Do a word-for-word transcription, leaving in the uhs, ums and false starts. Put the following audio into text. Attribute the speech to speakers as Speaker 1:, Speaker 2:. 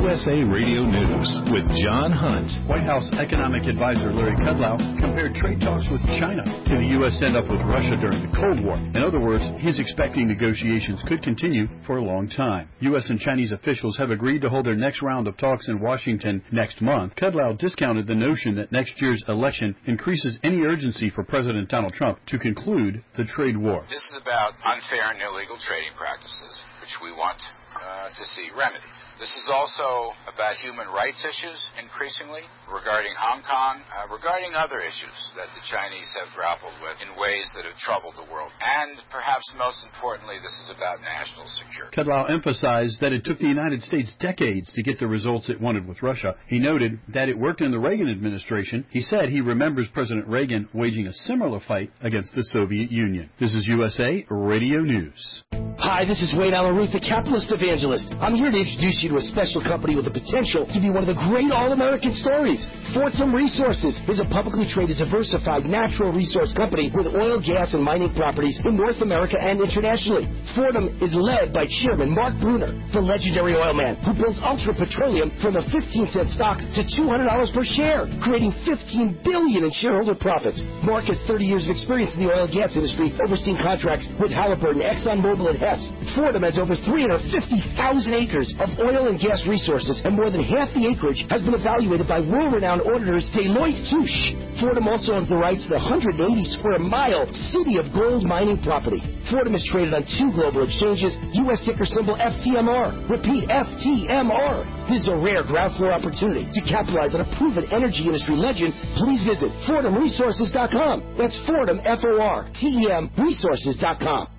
Speaker 1: U S A Radio News with John Hunt.
Speaker 2: White House economic advisor Larry Kudlow compared trade talks with China to the U S stand-up with Russia during the Cold War. In other words, he's expecting negotiations could continue for a long time. U S and Chinese officials have agreed to hold their next round of talks in Washington next month. Kudlow discounted the notion that next year's election increases any urgency for President Donald Trump to conclude the trade war.
Speaker 3: This is about unfair and illegal trading practices, which we want uh, to see remedied. This is also about human rights issues, increasingly, regarding Hong Kong, uh, regarding other issues that the Chinese have grappled with in ways that have troubled the world. And perhaps most importantly, this is about national security.
Speaker 2: Kudlow emphasized that it took the United States decades to get the results it wanted with Russia. He noted that it worked in the Reagan administration. He said he remembers President Reagan waging a similar fight against the Soviet Union. This is U S A Radio News.
Speaker 4: Hi, this is Wayne Alaruth, the capitalist evangelist. I'm here to introduce you to a special company with the potential to be one of the great all-American stories. Fortum Resources is a publicly traded, diversified natural resource company with oil, gas, and mining properties in North America and internationally. Fortum is led by Chairman Mark Bruner, the legendary oil man who builds Ultra Petroleum from a fifteen cent stock to two hundred dollars per share, creating fifteen billion dollars in shareholder profits. Mark has thirty years of experience in the oil and gas industry, overseeing contracts with Halliburton, ExxonMobil, and Hess. Fortum has over three hundred fifty thousand acres of oil and gas resources, and more than half the acreage has been evaluated by world-renowned auditors Deloitte Touche. Fortum also owns the rights to the one hundred eighty square mile City of Gold mining property. Fortum is traded on two global exchanges, U S ticker symbol F T M R. Repeat, F T M R. This is a rare ground floor opportunity to capitalize on a proven energy industry legend. Please visit Fortum Resources dot com. That's Fortum, F O R T E M, Resources dot com.